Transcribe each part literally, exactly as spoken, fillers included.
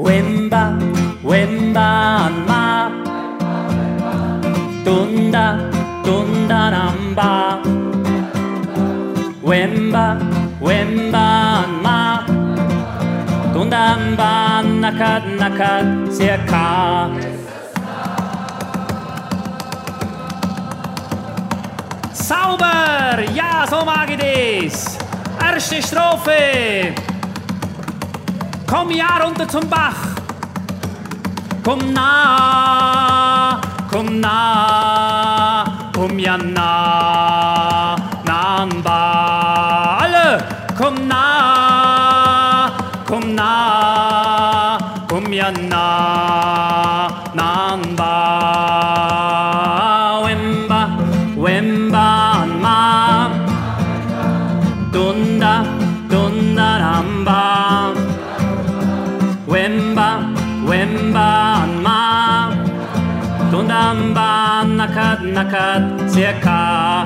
Wemba, wemba, ma. Dunda, dunda, namba. Wemba, wemba, ma. Dunda, namba, nakat, nakat, circa. Sauber! Ja, so mag ich das. Erste Strophe. Komm ja runter zum Bach. Komm nah, komm nah, komm ja nah, nah an Bach. Alle, komm nah, komm nah, komm ja nah, nah an Bach. Wemba, wemba, ma. Dunda, dunda, ramba. Wemba, wemba, ma. Dunda, mba, nakat, nakat, circa.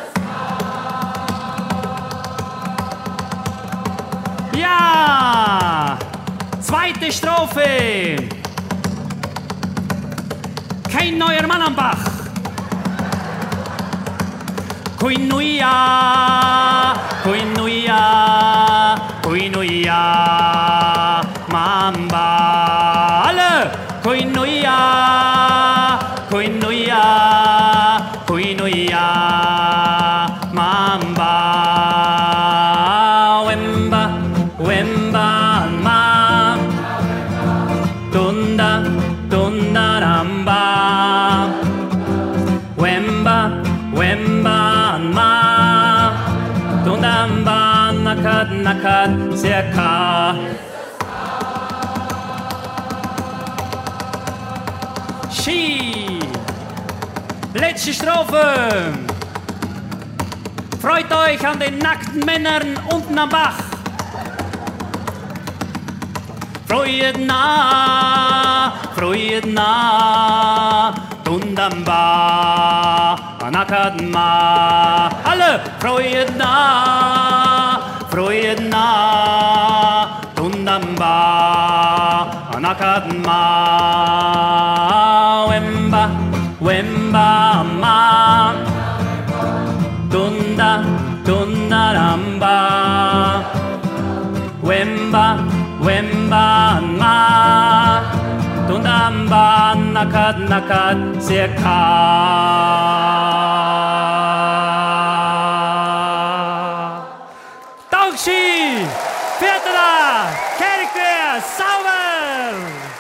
Ja! Zweite Strophe. Kein neuer Mann am Bach. Koinuia, koinuia, koinuia, mamba. Alle, koinuia, koinuia, koinuia, mamba. Wemba, wemba, ma. Dunda, dunda, ramba. Wemba, wemba, ma. Dunda, mba, nakat, nakat, circa. Ski. Letzte Strophe. Freut euch an den nackten Männern unten am Bach. Freut na, freut na, Dundamba, nakat ma. Alle, freut na, freut na, Dundamba, nakat ma. Wemba, wemba, ma. Dunda, dunda, ramba. Wemba, wemba, ma. Dunda, mba, nakat, nakat, circa. Dankeschön! Vierteler! Kerkwehr! Sauber!